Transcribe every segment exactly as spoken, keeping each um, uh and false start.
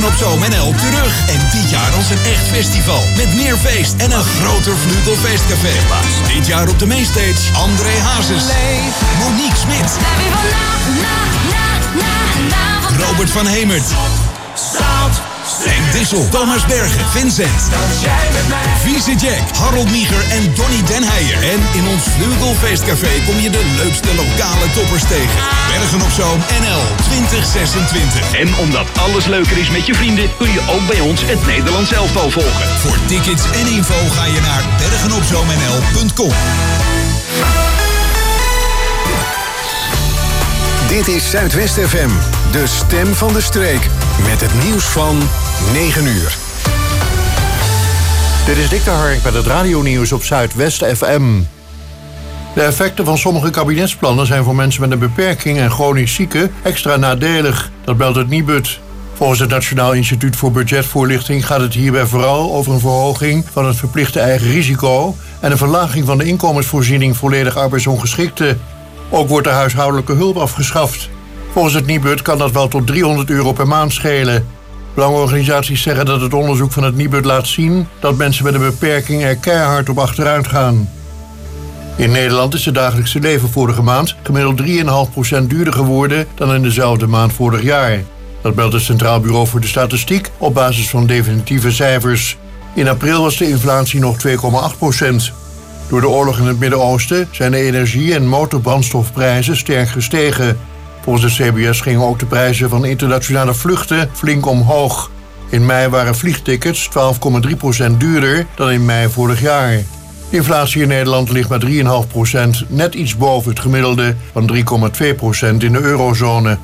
Bergen op Zoom en El terug. En dit jaar als een echt festival. Met meer feest en een groter Vlugelfeestcafé. Dit jaar op de mainstage André Hazes, Monique Smit, Robert van Hemert, Henk Dissel, Thomas Bergen, Vincent, Vieze Jack, Harold Mieger en Donny Den Heijer. En in ons Vlugelfeestcafé kom je de leukste lokale toppers tegen. Bergen op Zoom N L twintig zesentwintig. En omdat alles leuker is met je vrienden, kun je ook bij ons het Nederlands elftal volgen. Voor tickets en info ga je naar bergenopzoomnl punt com. Dit is Zuidwest F M, de stem van de streek. Met het nieuws van negen uur. Dit is Dick de Hark met het radionieuws op Zuidwest F M. De effecten van sommige kabinetsplannen zijn voor mensen met een beperking en chronisch zieken extra nadelig. Dat meldt het Nibud. Volgens het Nationaal Instituut voor Budgetvoorlichting gaat het hierbij vooral over een verhoging van het verplichte eigen risico en een verlaging van de inkomensvoorziening volledig arbeidsongeschikten. Ook wordt de huishoudelijke hulp afgeschaft. Volgens het Nibud kan dat wel tot driehonderd euro per maand schelen. Belangenorganisaties zeggen dat het onderzoek van het Nibud laat zien dat mensen met een beperking er keihard op achteruit gaan. In Nederland is het dagelijkse leven vorige maand gemiddeld drie komma vijf procent duurder geworden dan in dezelfde maand vorig jaar. Dat meldt het Centraal Bureau voor de Statistiek op basis van definitieve cijfers. In april was de inflatie nog twee komma acht procent. Door de oorlog in het Midden-Oosten zijn de energie- en motorbrandstofprijzen sterk gestegen. Volgens het C B S gingen ook de prijzen van internationale vluchten flink omhoog. In mei waren vliegtickets twaalf komma drie procent duurder dan in mei vorig jaar. De inflatie in Nederland ligt met drie komma vijf procent, net iets boven het gemiddelde van drie komma twee procent in de eurozone.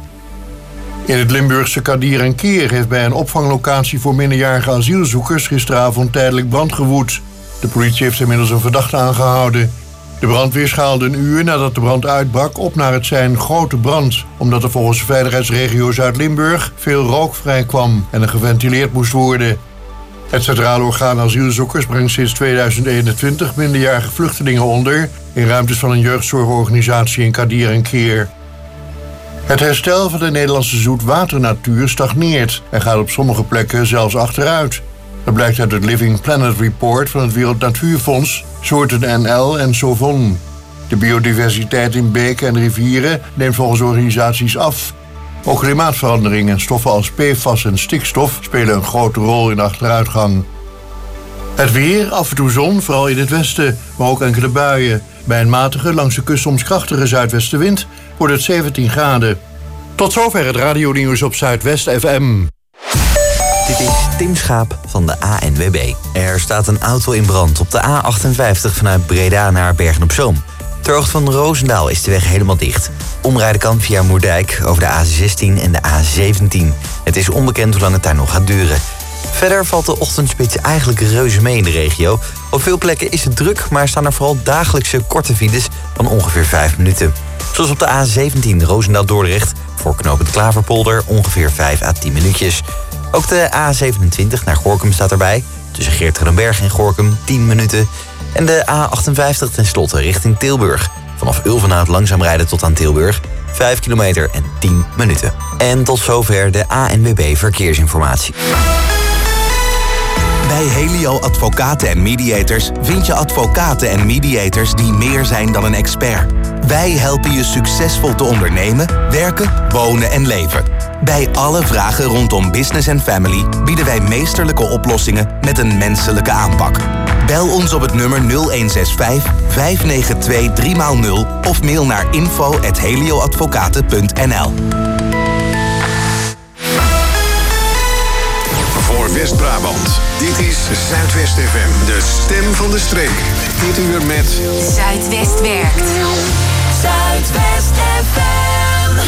In het Limburgse Kadir en Keer heeft bij een opvanglocatie voor minderjarige asielzoekers gisteravond tijdelijk brand gewoed. De politie heeft inmiddels een verdachte aangehouden. De brandweer schaalde een uur nadat de brand uitbrak op naar het zijn grote brand, omdat er volgens de veiligheidsregio Zuid-Limburg veel rook vrijkwam en er geventileerd moest worden. Het Centraal Orgaan Asielzoekers brengt sinds tweeduizend eenentwintig minderjarige vluchtelingen onder in ruimtes van een jeugdzorgorganisatie in Kadir en Keer. Het herstel van de Nederlandse zoetwaternatuur stagneert en gaat op sommige plekken zelfs achteruit. Dat blijkt uit het Living Planet Report van het Wereld Natuurfonds, Soorten N L en Sovon. De biodiversiteit in beken en rivieren neemt volgens organisaties af. Ook klimaatverandering en stoffen als P F A S en stikstof spelen een grote rol in de achteruitgang. Het weer, af en toe zon, vooral in het westen, maar ook enkele buien. Bij een matige, langs de kust soms krachtige zuidwestenwind wordt het zeventien graden. Tot zover het radionieuws op Zuidwest F M. Dit is Tim Schaap van de A N W B. Er staat een auto in brand op de A achtenvijftig vanuit Breda naar Bergen op Zoom. Ter hoogte van Roosendaal is de weg helemaal dicht. Omrijden kan via Moerdijk over de A zestien en de A zeventien. Het is onbekend hoe lang het daar nog gaat duren. Verder valt de ochtendspits eigenlijk reuze mee in de regio. Op veel plekken is het druk, maar staan er vooral dagelijkse korte files van ongeveer vijf minuten. Zoals op de A zeventien Roosendaal-Dordrecht voor knooppunt Klaverpolder ongeveer vijf à tien minuutjes. Ook de A zevenentwintig naar Gorinchem staat erbij. Tussen Geertruidenberg en Gorinchem tien minuten. En de A achtenvijftig tenslotte richting Tilburg. Vanaf Ulvenhout langzaam rijden tot aan Tilburg. vijf kilometer en tien minuten. En tot zover de A N W B Verkeersinformatie. Bij Helio Advocaten en Mediators vind je advocaten en mediators die meer zijn dan een expert. Wij helpen je succesvol te ondernemen, werken, wonen en leven. Bij alle vragen rondom business en family bieden wij meesterlijke oplossingen met een menselijke aanpak. Bel ons op het nummer nul een zes vijf, vijf negen twee, drie nul of mail naar info at helioadvocaten punt n l. Voor West-Brabant, dit is Zuidwest F M, de stem van de streek. Dit uur met Zuidwest werkt. Zuidwest F M.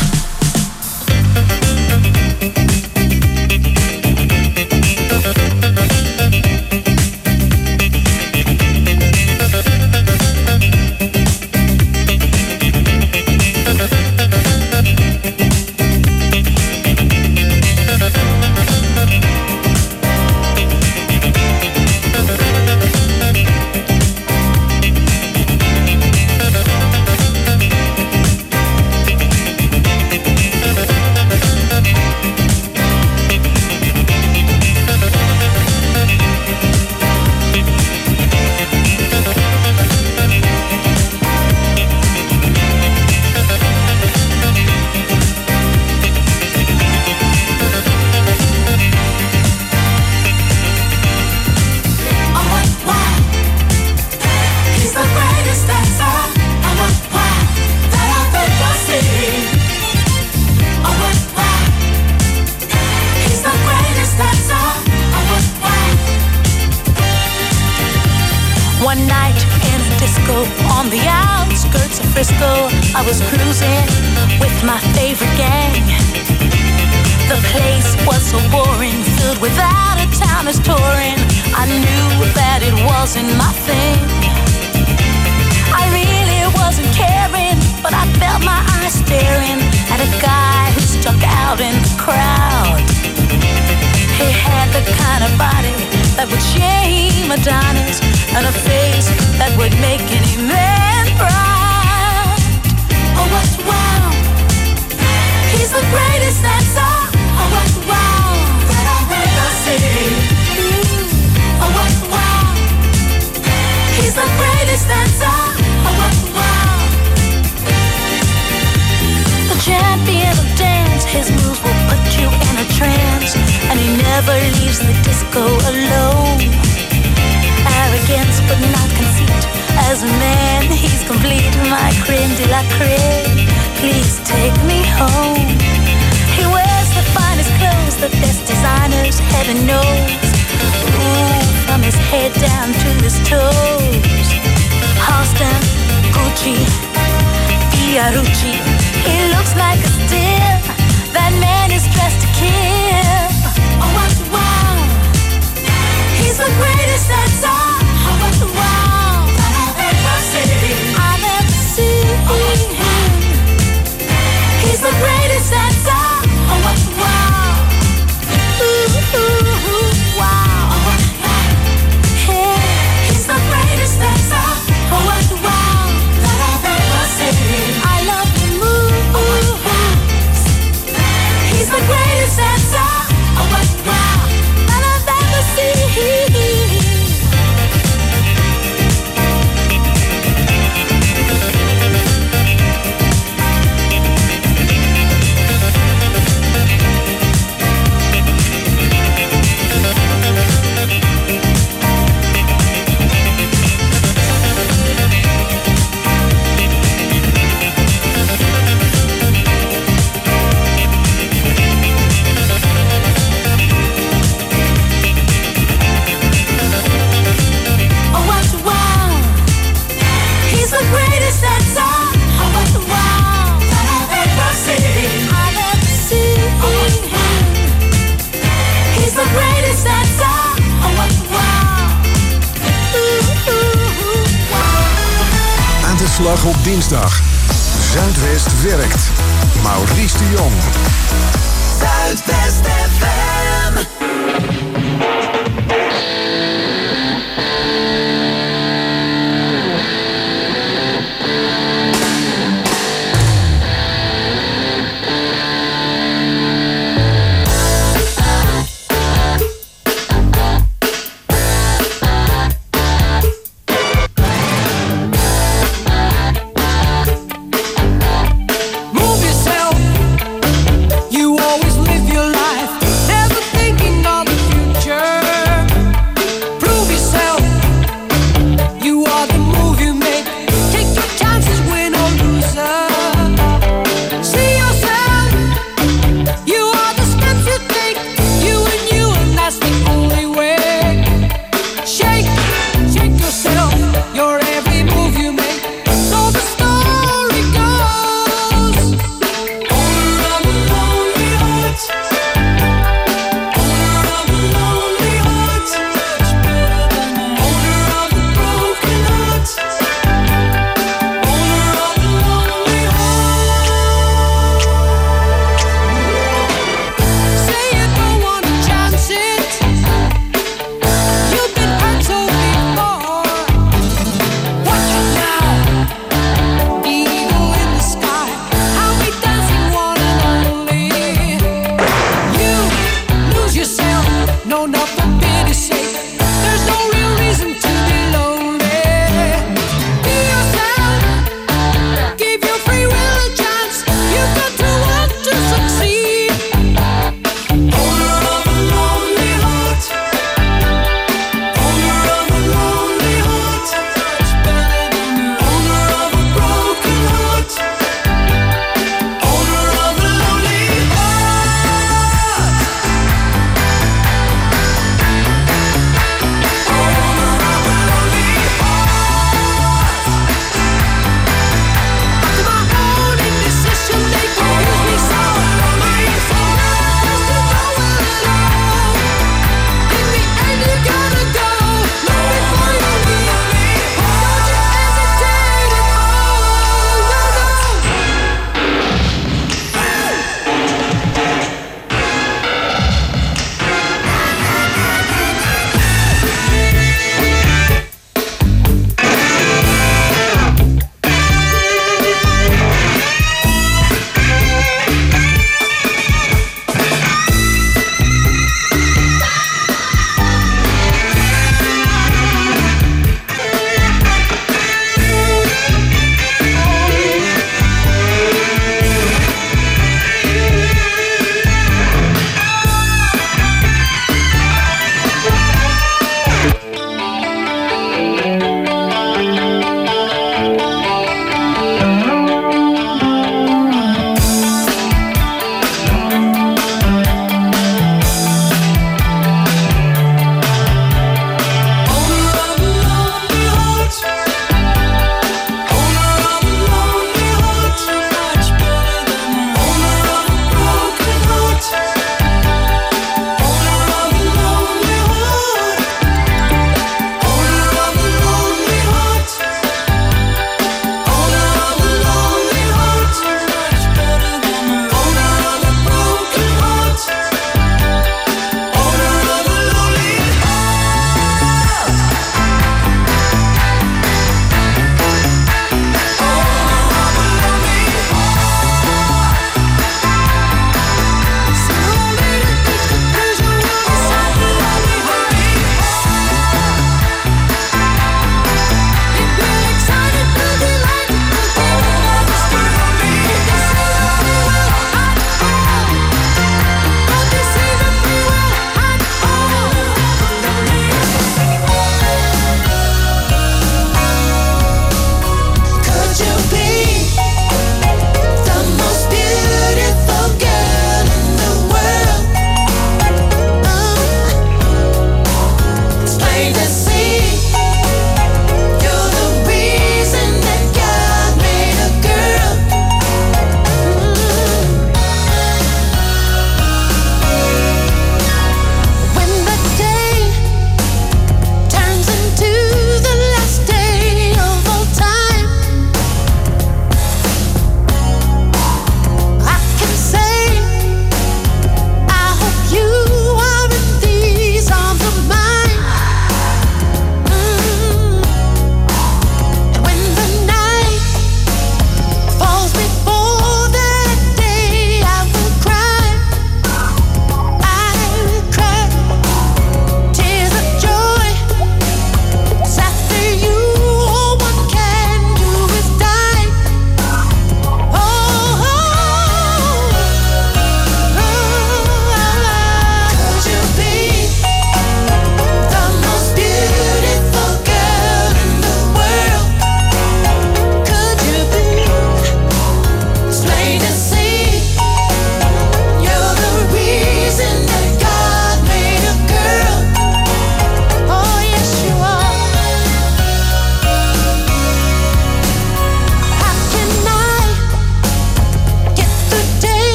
One night in a disco on the outskirts of Frisco, I was cruising with my favorite gang. The place was so boring, filled with out-of-towners touring. I knew that it wasn't my thing. I really wasn't caring, but I felt my eyes staring at a guy who stuck out in the crowd. He had the kind of body that would shame Adonis, and a face that would make any man proud. Oh, what wow! He's the greatest dancer. Oh, what wow! That I've ever seen. Mm. Oh, what wow! He's the greatest dancer. Oh, what wow! The champion of dance, his moves will put you in a trance, and he never leaves the disco alone. Arrogance but not conceit, as a man he's complete. My creme de la creme, please take me home. He wears the finest clothes, the best designers, heaven knows. Ooh, from his head down to his toes. Halston, Gucci, Fiorucci, he looks like a steal. That man is dressed to kill. Oh, what wow! He's the greatest dancer. Oh, what wow! That I've ever seen. I've ever seen. Oh, he's the greatest dancer. Oh, what wow! Ooh, ooh, ooh, wow! Oh, what wow! Hey, he's the greatest dancer. Oh, what wow! That I've ever seen. I love the move. Oh, what wow! He's the greatest dancer. Oh, what wow! That I've ever seen. Slag op dinsdag. Zuidwest werkt. Maurice de Jong. Zuidwest F M. Move yourself. You always live your life, never thinking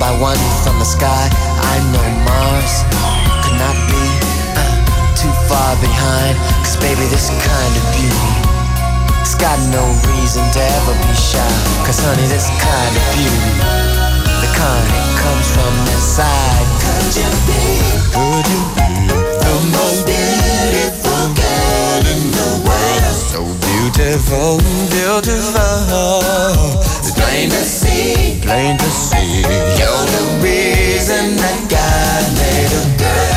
by one from the sky. I know Mars could not be uh, too far behind. Cause baby, this kind of beauty, it's got no reason to ever be shy. Cause honey, this kind of beauty, the kind that comes from inside. Could you be, could you be the most beautiful girl in the world? So beautiful, beautiful. It's plain to see, plain to see. You're the reason that God made a girl.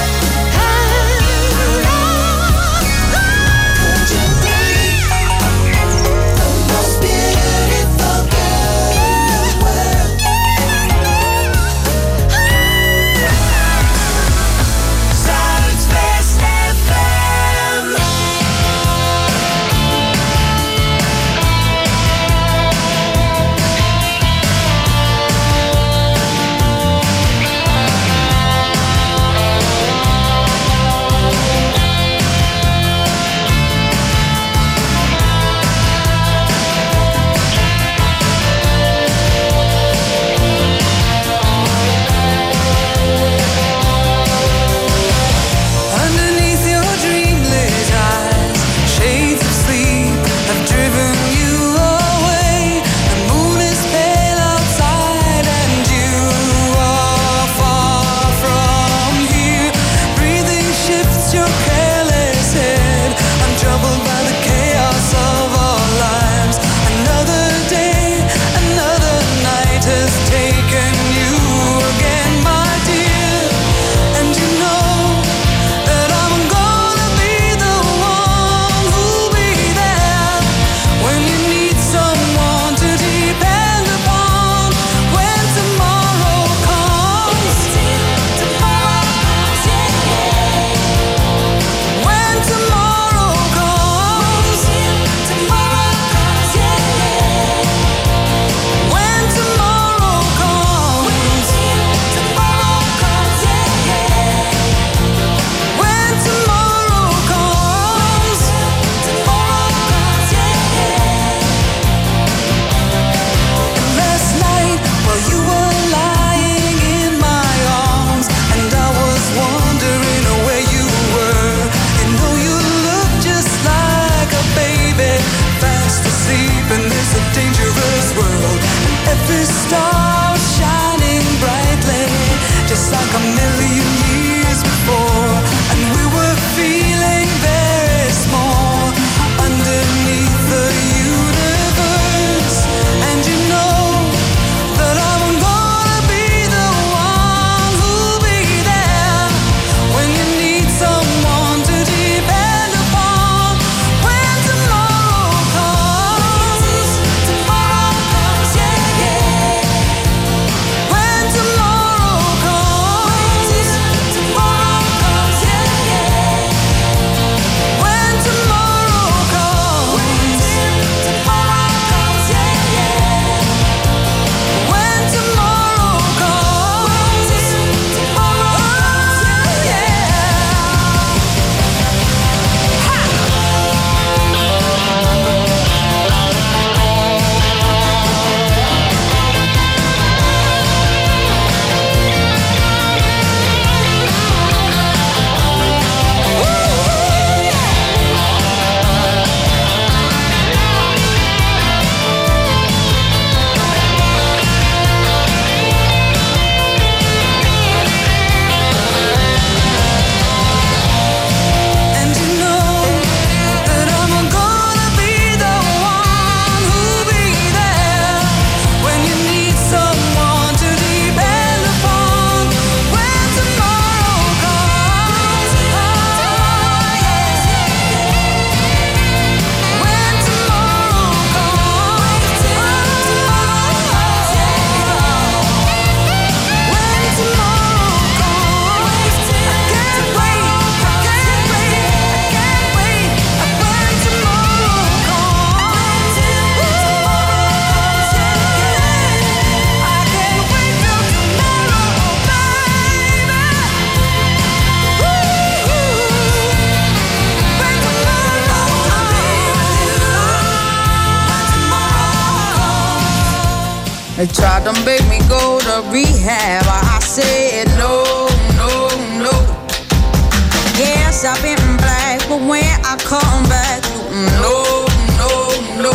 Could you be the most beautiful girl in the world? They tried to make me go to rehab. I said no, no, no. Yes, I've been black, but when I come back, no, no, no.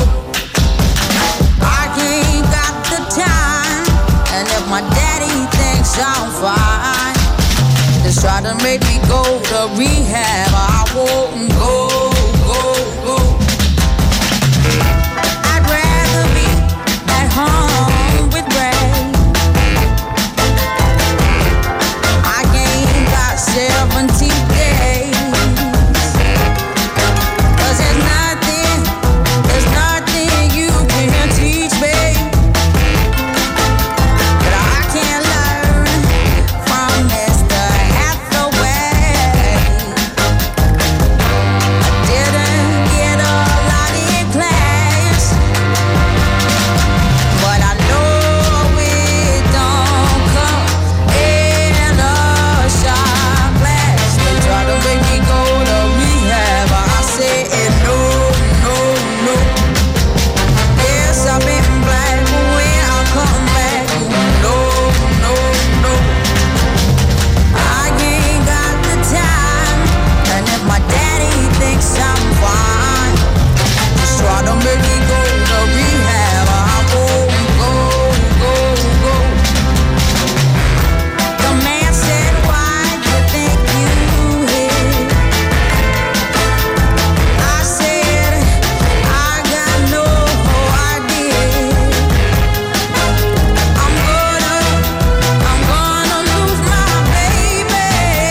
I ain't got the time, and if my daddy thinks I'm fine, they try to make me go to rehab. I won't go, go, go. I'd rather be at home with Ray. I ain't got seventeen days. Cause there's nothing, there's nothing you can teach me that I can't learn from Mister Hathaway. I didn't get a lot in class, but I know it don't come in a shot glass. They try to make me go to rehab. I said no, no, no. Yes, I've been black, but when I come back, no, no, no. I ain't got the time, and if my daddy thinks I'm fine, just try to make me go to rehab. I won't go, go, go. The man said, why do you think you hit? I said, I got no idea. I'm gonna, I'm gonna lose my baby.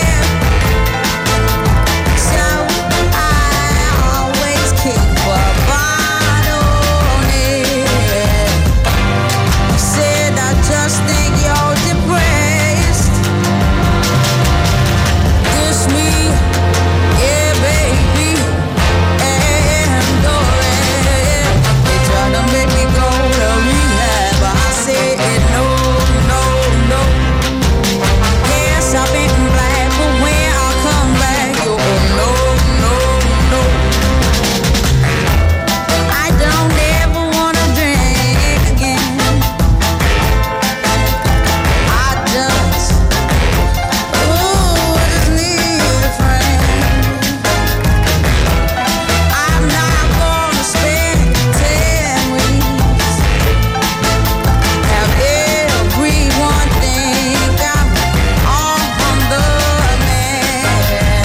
So I always keep a bottle near. He said, I just think you're depressed. Kiss me, yeah, baby, and go ahead. They try to make me go to rehab, but I said no, no, no. Yes, I've been black, but when I come back, you no, no, no. I don't ever wanna drink again. I just, ooh, I just need a friend. I'm not gonna spend ten weeks. Have everyone think I'm on the man.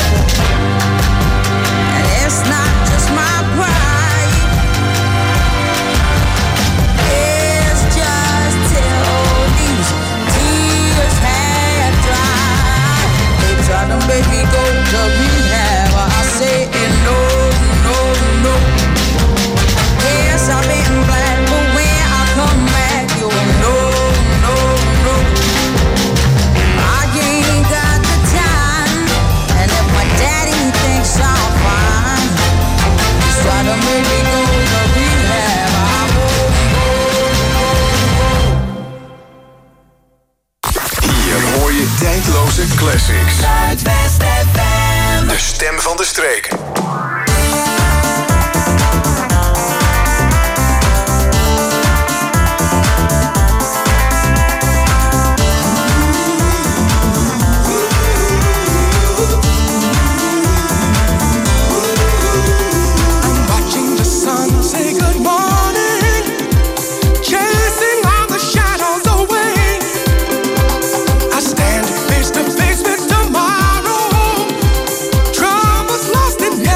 And it's not just my pride. It's just till these tears had dried. They try to make me go to rehab. I say no, no, no. Yes, I've been black, but when I come back, you no, no, no. I ain't got the time, and if my daddy thinks I'm fine, just try to make me go to rehab. I won't go, go, go. Hier hoor je tijdloze classics. Zuidwest F M. De stem van de streek. Watching the sun say good morning, chasing all the shadows away. I stand face to face with tomorrow. Troubles lost in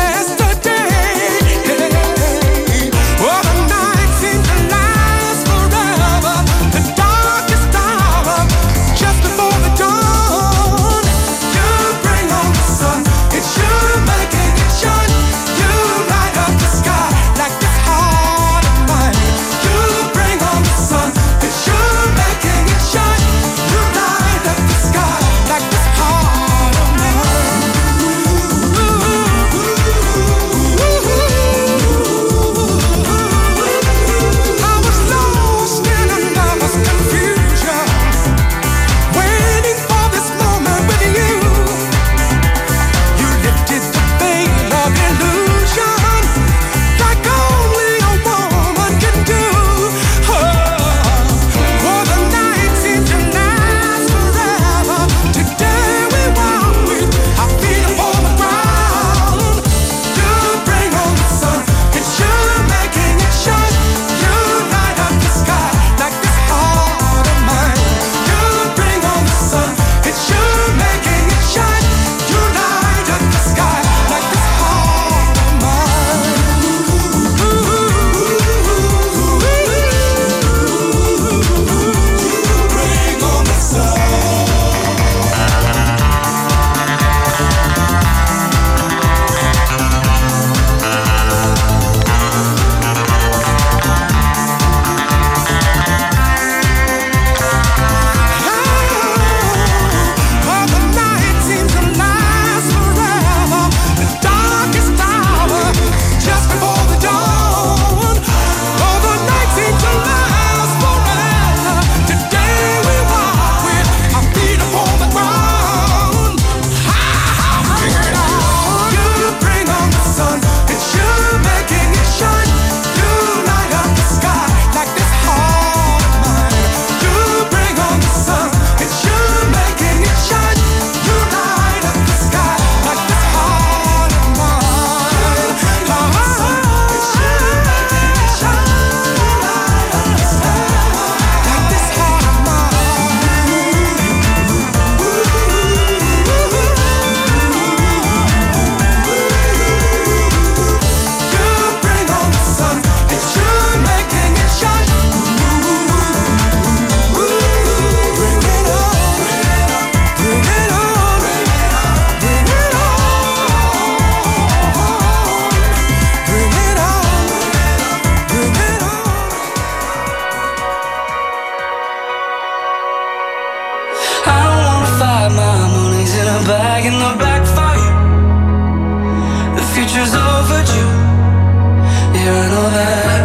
a bag in the back for you. The future's overdue. Yeah, I know that.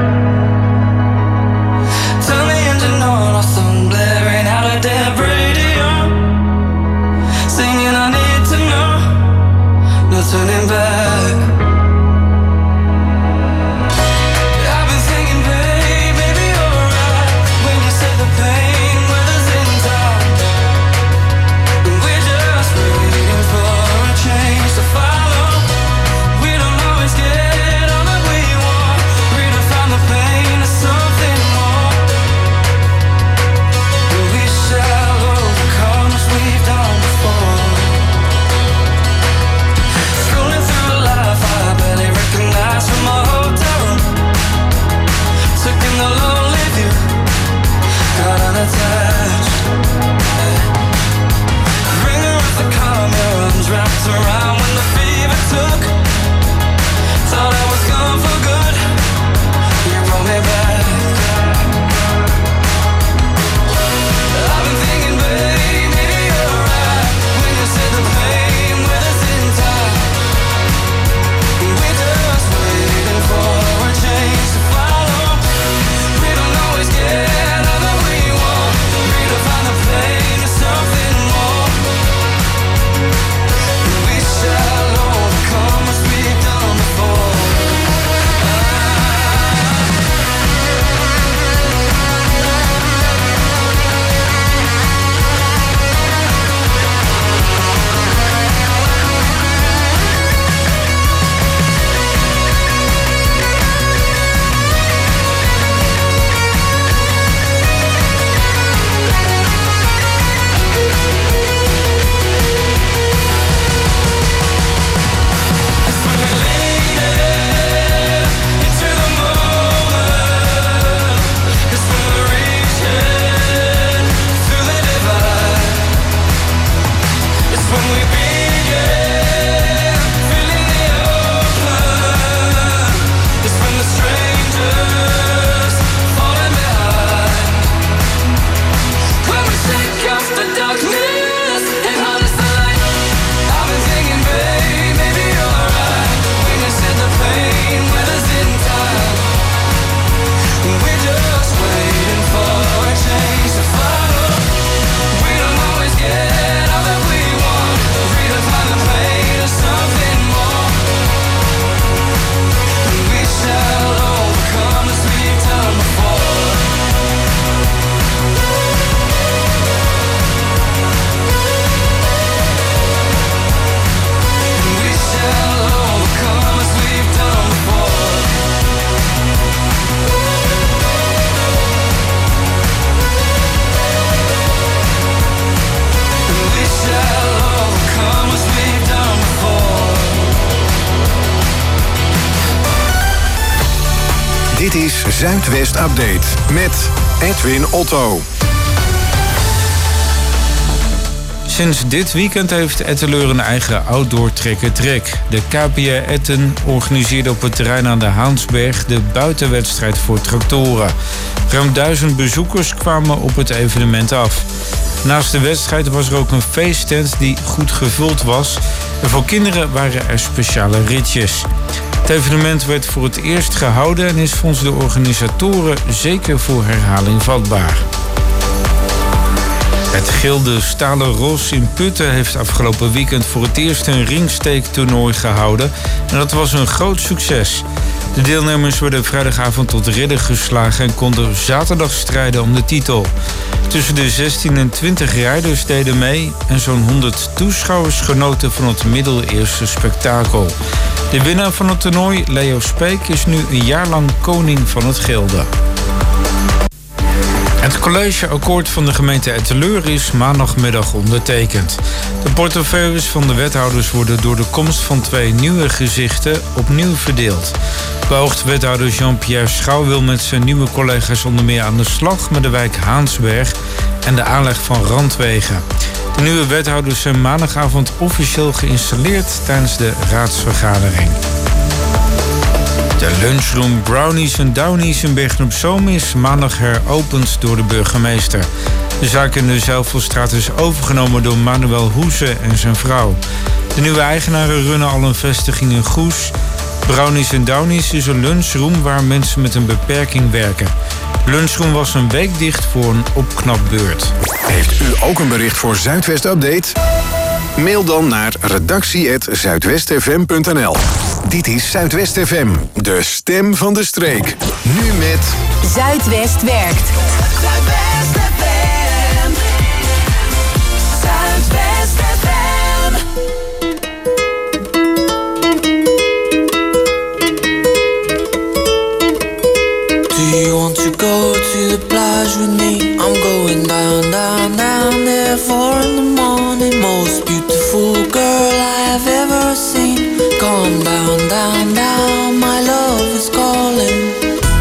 Turn the engine on, or some blaring out a dead radio. Singing I need to know. No turning back. I've been thinking, babe, maybe you're right when you said the pain weathers in time. And we're just waiting for a change to follow. We don't always get all that we want. Redefine the pain to something more. And we shall overcome as we've done before. Scrolling through life I barely recognize from my hotel room. Took in the lonely view, got unattached. Ringer of the calm, your arms wrapped around when the fever took. Thought I was gone for good, you brought me back. I've been thinking, babe, maybe you're right when you said the pain weathers in time. We're just waiting for a change to follow. We don't always get all that we want. Redefine the pain to something more. We shall overcome as we've done before. Dit is Zuidwest Update met Edwin Otto. Sinds dit weekend heeft Etteleur een eigen outdoor trek-en-trek. De K P A Etten organiseerde op het terrein aan de Haansberg de buitenwedstrijd voor tractoren. Ruim duizend bezoekers kwamen op het evenement af. Naast de wedstrijd was er ook een feesttent die goed gevuld was. En voor kinderen waren er speciale ritjes. Het evenement werd voor het eerst gehouden en is volgens de organisatoren zeker voor herhaling vatbaar. Het Gilde Stalen Ros in Putten heeft afgelopen weekend voor het eerst een ringsteektoernooi gehouden. En dat was een groot succes. De deelnemers werden vrijdagavond tot ridder geslagen en konden zaterdag strijden om de titel. Tussen de zestien en twintig rijders deden mee en zo'n honderd toeschouwers genoten van het middeleeuwse spektakel. De winnaar van het toernooi, Leo Speek, is nu een jaar lang koning van het Gilde. Het collegeakkoord van de gemeente Etteleur is maandagmiddag ondertekend. De portefeuilles van de wethouders worden door de komst van twee nieuwe gezichten opnieuw verdeeld. Beoogd wethouder Jean-Pierre Schouw wil met zijn nieuwe collega's onder meer aan de slag met de wijk Haansberg en de aanleg van randwegen. De nieuwe wethouders zijn maandagavond officieel geïnstalleerd tijdens de raadsvergadering. De lunchroom Brownies en Downies in Bergen op Zoom is maandag heropend door de burgemeester. De zaak in de Zuivelstraat is overgenomen door Manuel Hoeze en zijn vrouw. De nieuwe eigenaren runnen al een vestiging in Goes. Brownies en Downies is een lunchroom waar mensen met een beperking werken. De lunchroom was een week dicht voor een opknapbeurt. Heeft u ook een bericht voor Zuidwest Update? Mail dan naar redactie at zuidwestfm punt n l. Dit is Zuidwest F M, de stem van de streek. Nu met Zuidwest werkt. Zuidwest F M. Zuidwest F M. Do you want to go to the plage with me? I'm going down, down, down there. Four in the morning, most beautiful girl I have ever seen. Come down, down, down, my love is calling.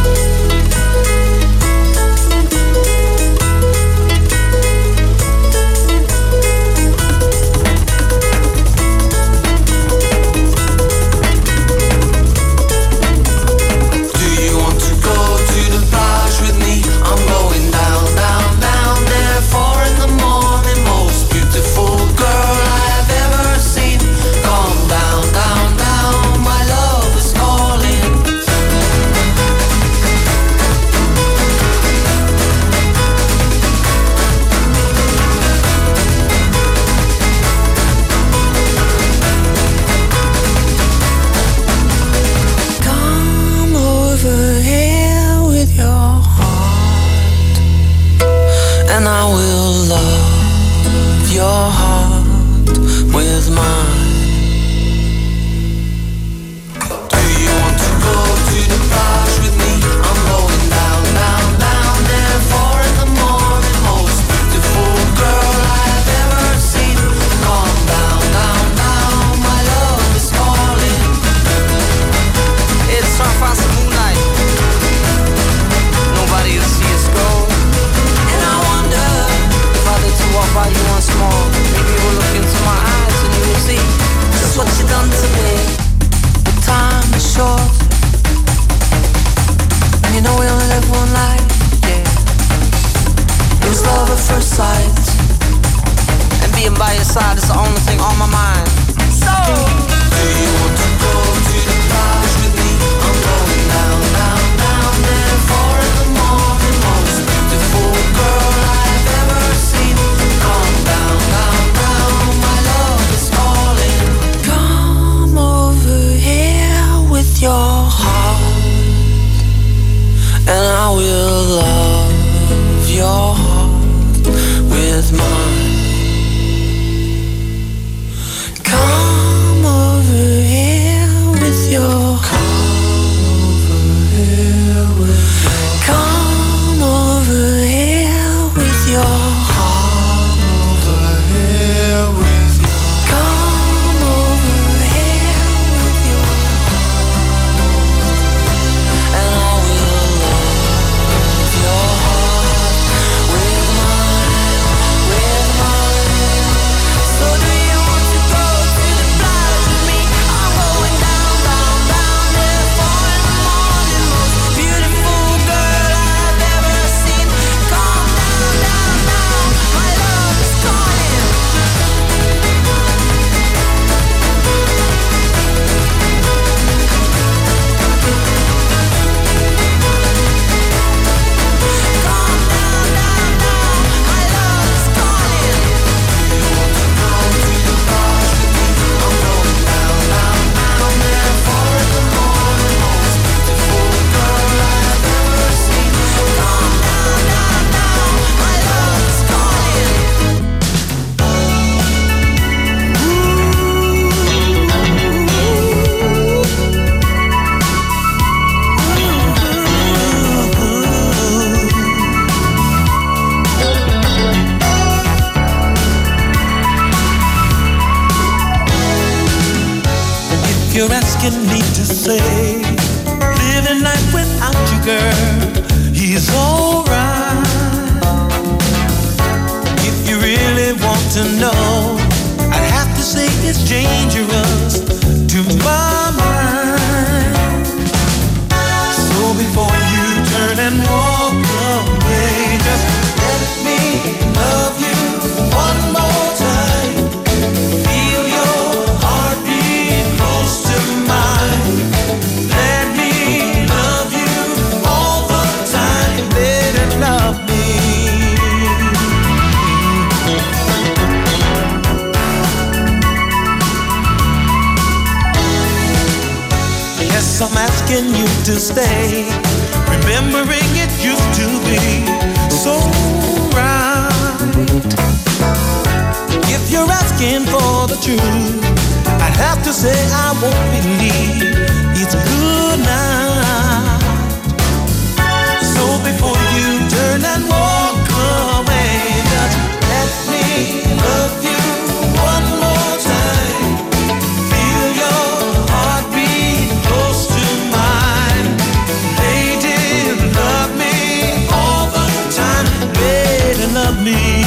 You're asking me to say, living life without you, girl, is alright. If you really want to know, I'd have to say it's dangerous to my mind. So before you turn and walk away, just let me know. asking you to stay, remembering it used to be so right. If you're asking for the truth, I'd have to say I won't believe it's good night. So before you turn and walk away, just let me love you one more time. Feel your heartbeat close to mine. Lady, love me all the time. Lady, love me.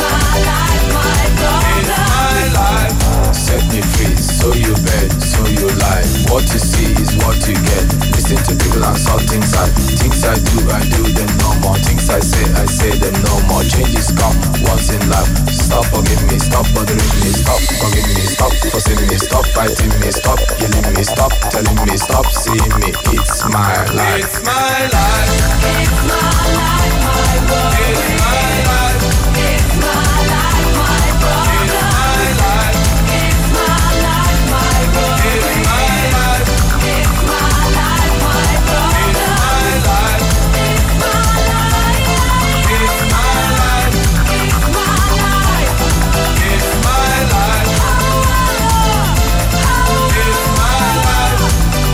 So you bet, so you life. What you see is what you get. Listen to people and saw things I things I do, I do them no more. Things I say, I say them no more. Changes come once in life. Stop forgive me, stop bothering me, stop forgive me, stop forcing me, stop fighting me, stop killing me, stop telling me, stop seeing me. It's my life. It's my life. It's my life, my world. It's my life. It's my life, my brother. It's my life. It's my life, my world. It's my life. It's my life, my brother. It's my life. It's my life. It's my life. It's my life. It's my life. It's my life.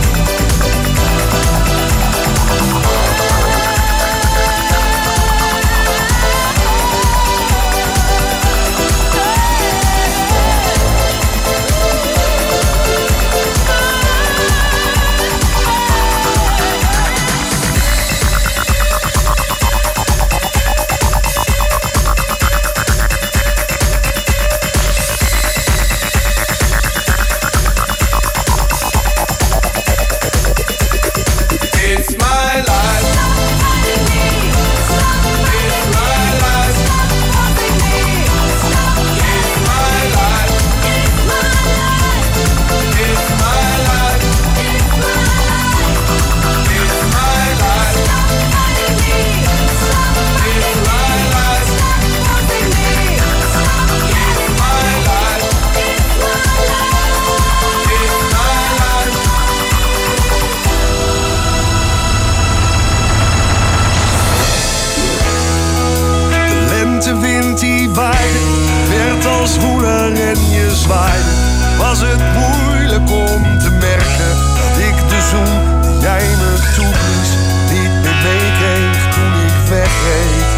lentewind die waaide, werd als woeler en je zwaaide. Was het moeilijk om te merken dat ik de zoen die jij me toeblies niet meer meekreeg toen ik wegreed.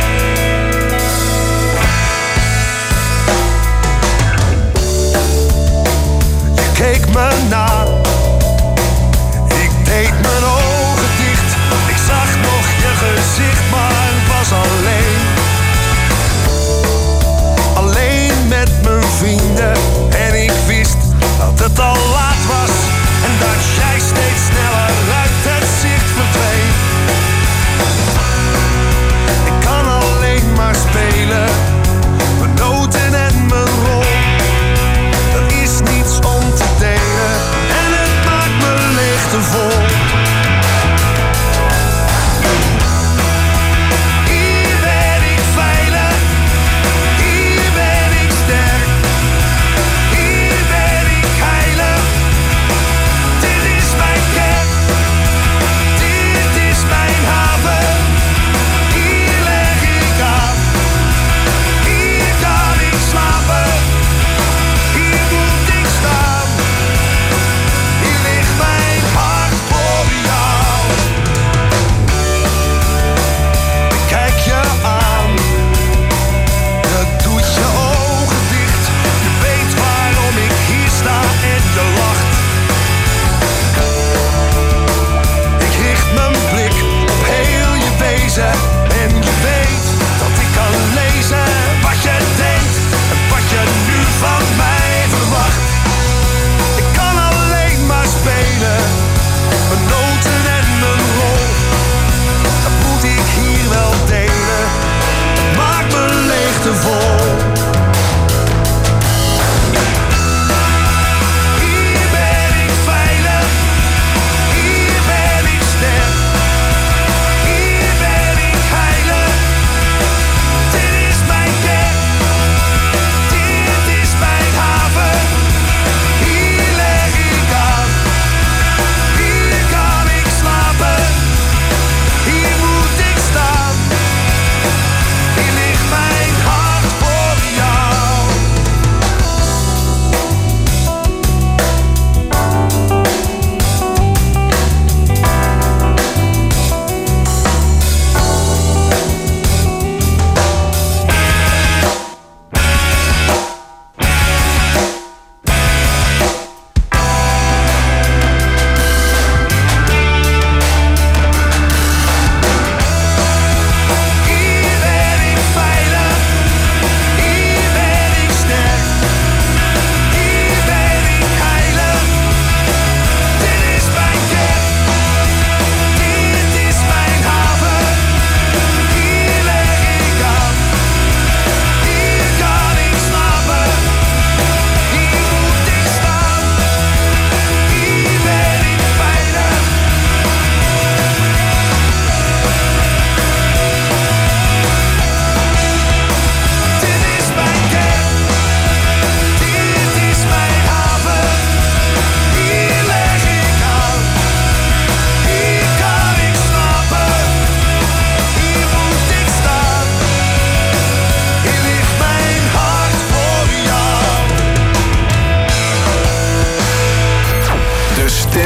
Je keek me na, ik deed mijn ogen dicht. Ik zag nog je gezicht, maar was alleen. Alleen met mijn vrienden en ik wist dat het al laat was en dat jij steeds sneller uit het zicht verdween. Ik kan alleen maar spelen, mijn noten en mijn rol. Er is niets om te delen en het maakt me lichtevol.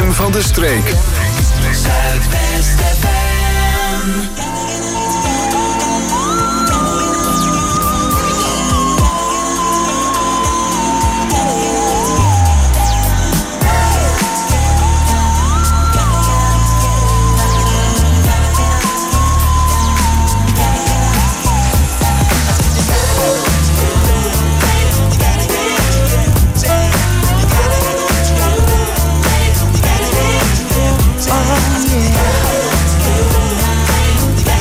stem van de streek. Zuidwest F M. Oh yeah.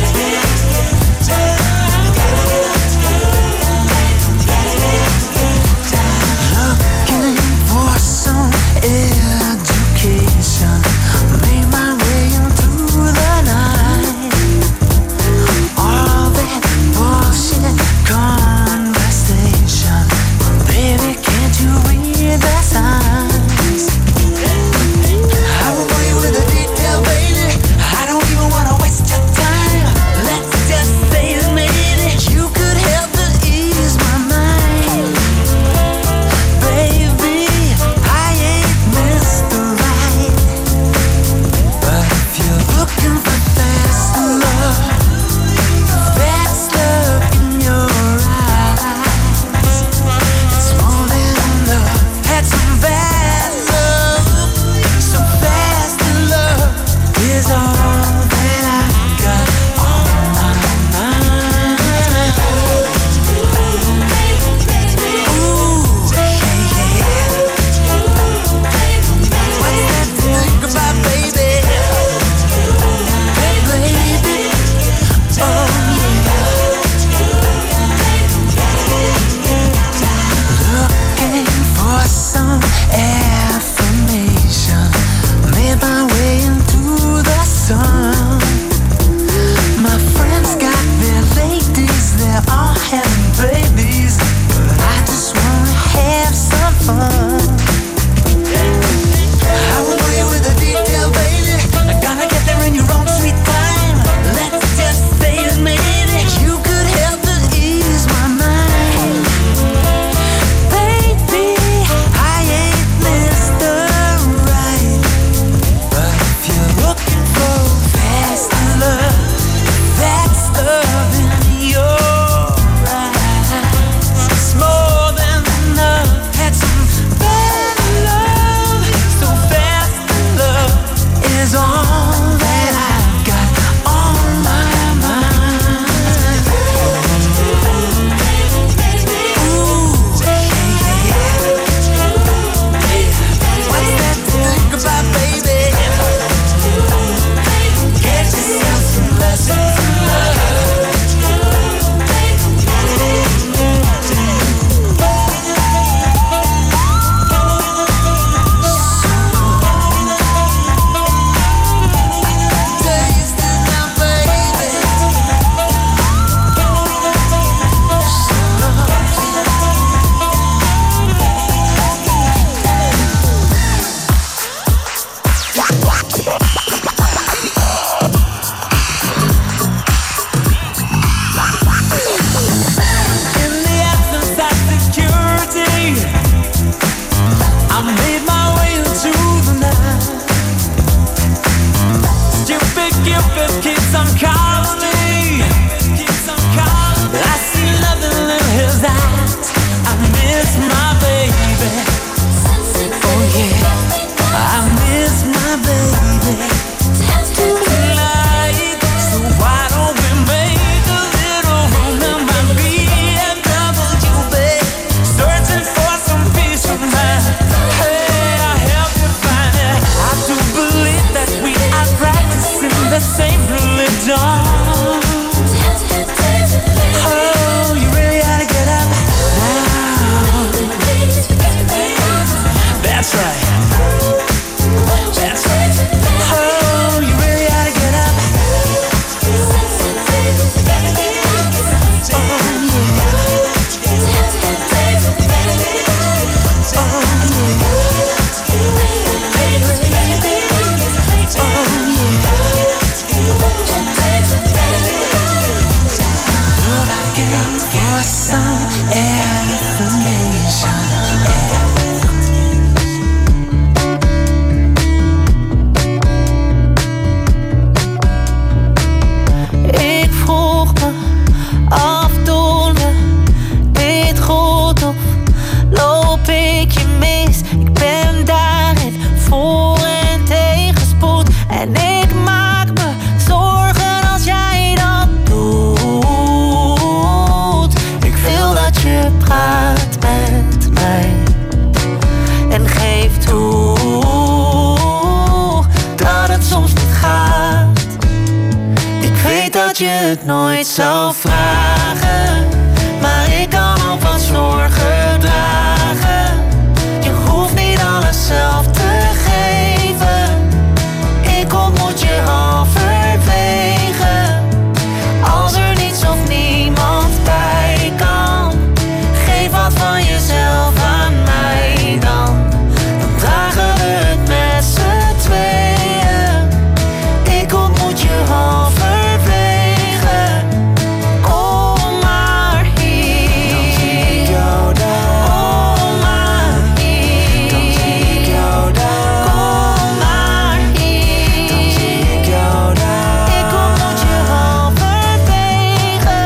dat je het nooit zou vragen, maar ik kan ook wat zorgen dragen. Je hoeft niet alles zelf te geven. Ik ontmoet je halverwege. Als er niets of niemand bij kan, geef wat van jezelf aan mij dan. Dan dragen we het met z'n tweeën. Ik ontmoet je halverwege. Kom maar hier. Dan zie ik jou daar. Kom maar hier. Dan zie ik jou daar. Kom maar hier. Dan zie ik jou daar. Ik ontmoet je halverwege.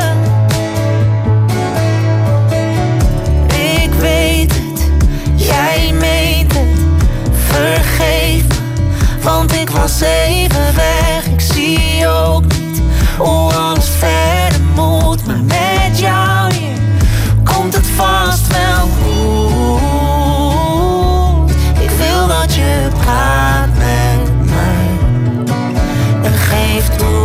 Ik weet het, jij meent het. Vergeef me, want ik was even weg. Ik zie ook niet hoe alles verder moet, maar met jou hier komt het vast wel goed. Ik wil dat je praat met mij en geef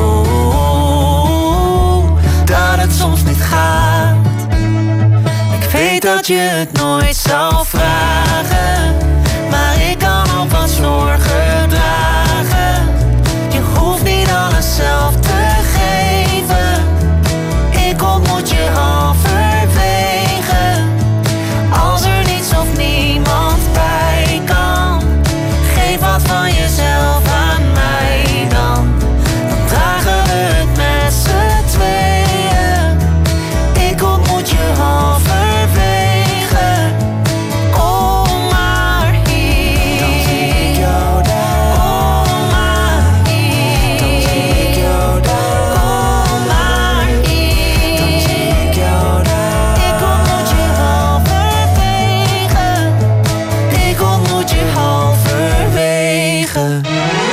toe dat het soms niet gaat. Ik weet dat je het nooit zou vragen, maar ik kan ook wat zorgen dragen. Je hoeft niet alles zelf te geven. Ik ontmoet je halverwege. Als er niets of niemand bij kan, geef wat van jezelf aan mij dan. Dan dragen we het met z'n tweeën. Ik ontmoet je halverwege. Kom maar hier. Dan zie ik jou daar. Kom maar hier. Dan zie ik jou daar. Kom maar hier. Dan zie ik jou daar. Ik ontmoet je halverwege. Ik ontmoet je halverwege.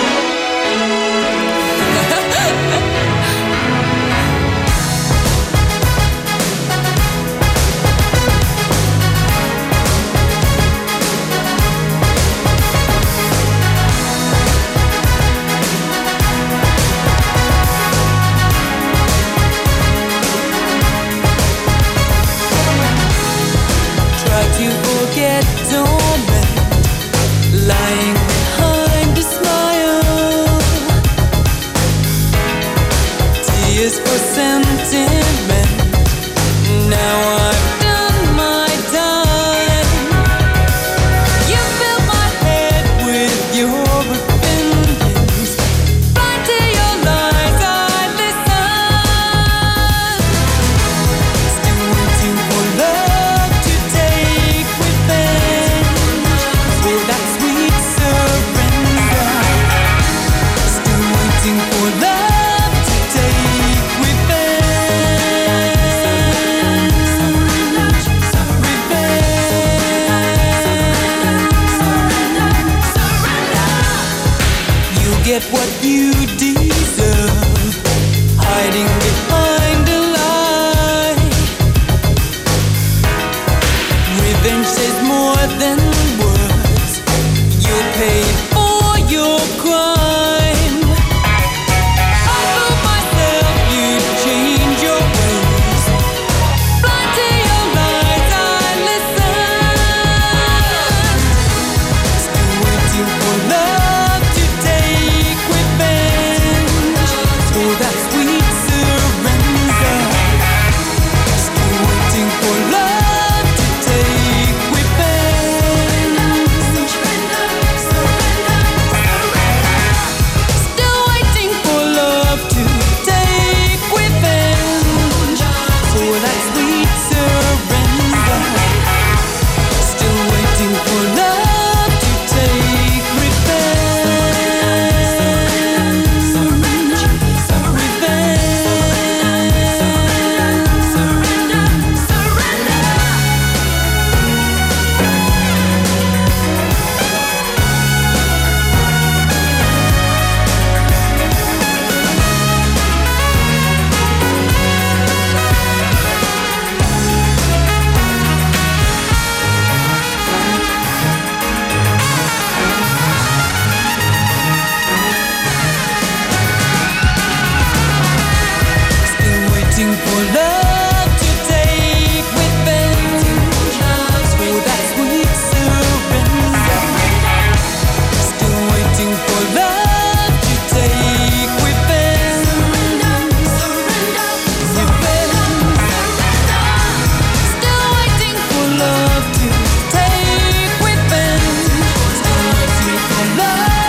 Try to forget, don't mend, lying behind a smile. Tears for sentiment. Now I've done my time. You fill my head with your opinions. Blind to your lies, I listen. Still waiting for love to take revenge with that sweet surrender. Still waiting for love to take revenge. Revenge. You get what you deserve, hiding